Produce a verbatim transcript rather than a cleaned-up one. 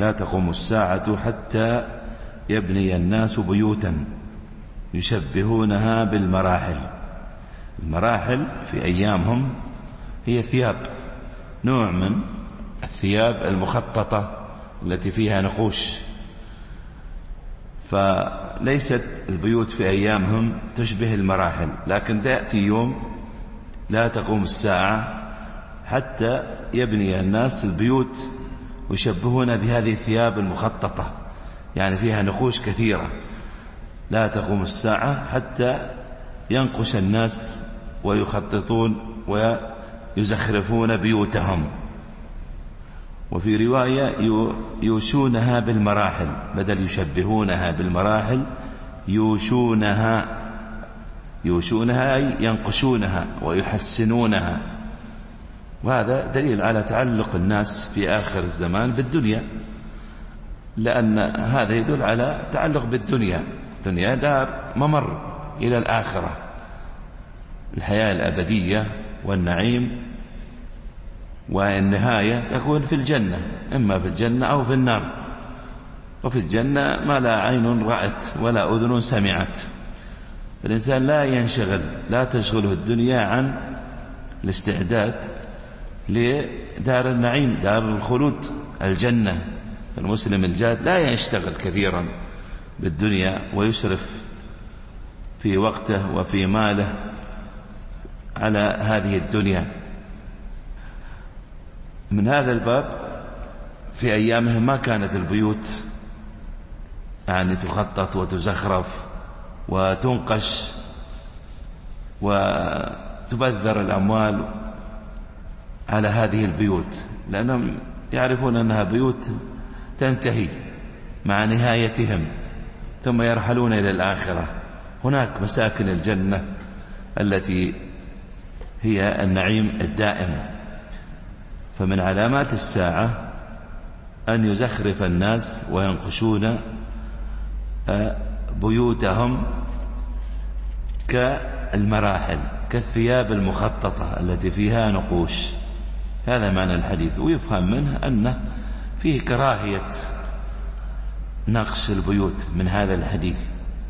لا تقوم الساعة حتى يبني الناس بيوتا يشبهونها بالمراحل. المراحل في أيامهم هي ثياب، نوع من الثياب المخططة التي فيها نقوش. فليست البيوت في أيامهم تشبه المراحل، لكن يأتي يوم لا تقوم الساعة حتى يبني الناس البيوت ويشبهون بهذه الثياب المخططة، يعني فيها نقوش كثيرة. لا تقوم الساعة حتى ينقش الناس ويخططون ويزخرفون بيوتهم. وفي رواية يوشونها بالمراحل، بدل يشبهونها بالمراحل يوشونها، يوشونها أي ينقشونها ويحسنونها. وهذا دليل على تعلق الناس في آخر الزمان بالدنيا، لأن هذا يدل على تعلق بالدنيا. الدنيا دار ممر إلى الآخرة، الحياة الأبدية والنعيم والنهاية تكون في الجنة، إما في الجنة أو في النار. وفي الجنة ما لا عين رأت ولا أذن سمعت. الإنسان لا ينشغل، لا تشغله الدنيا عن الاستعداد لدار النعيم، دار الخلود، الجنة. المسلم الجاد لا يشتغل كثيرا بالدنيا ويسرف في وقته وفي ماله على هذه الدنيا. من هذا الباب في أيامهم ما كانت البيوت يعني تخطط وتزخرف وتنقش وتبذر الأموال على هذه البيوت، لأنهم يعرفون أنها بيوت تنتهي مع نهايتهم ثم يرحلون إلى الآخرة. هناك مساكن الجنة التي هي النعيم الدائم. فمن علامات الساعة أن يزخرف الناس وينقشون بيوتهم كالمراحل، كالثياب المخططة التي فيها نقوش. هذا معنى الحديث. ويفهم منه أنه فيه كراهية نقش البيوت من هذا الحديث.